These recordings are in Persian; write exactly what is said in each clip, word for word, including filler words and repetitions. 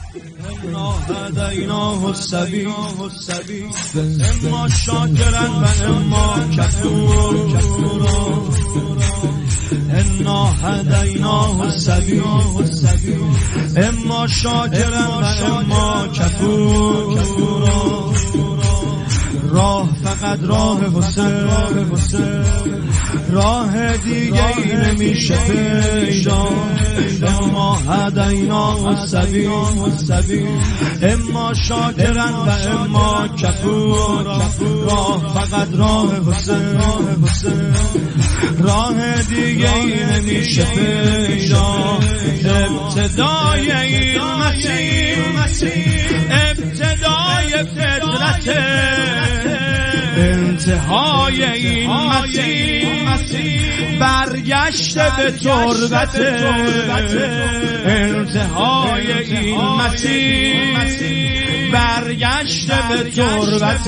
انا هدیناه السبیل اما شاکرا و اما کفورا انا هدیناه السبیل اما شاکرا و اما کفورا راه فقط راه حسین، راه دیگه ای نمیشه پیدا. اما هدیناه السبیل اما شاکرا و اما کفورا راه فقط راه حسین، راه دیگه ای نمیشه پیدا. ابتدای این مسیر ابتدای فطرت، انتهای این مسیر برگشت به تربت. انتهای این مسیر برگشت به تربت.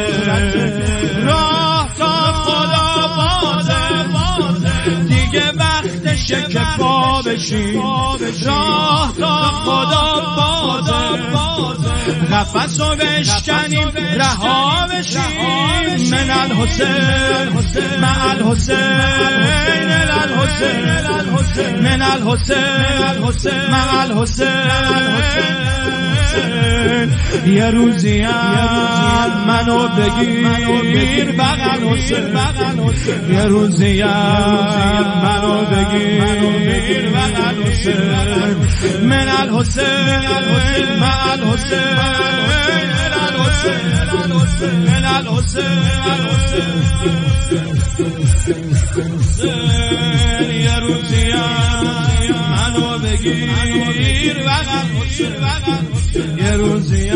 راه تا خدا بازه دیگه وقتشه که پا بشیم. راه تا خدا بازه نفس رو بشکنیم رها بشیم. من الحسین مع الحسین من الحسین مع الحسین. یه روزی هم منو بگیر بغل حسین، یه روزی هم منو بگیر بغل حسین. من الحسین مع الحسین من الحسین یه روزی منو بگیر بغل حسین، یه روزی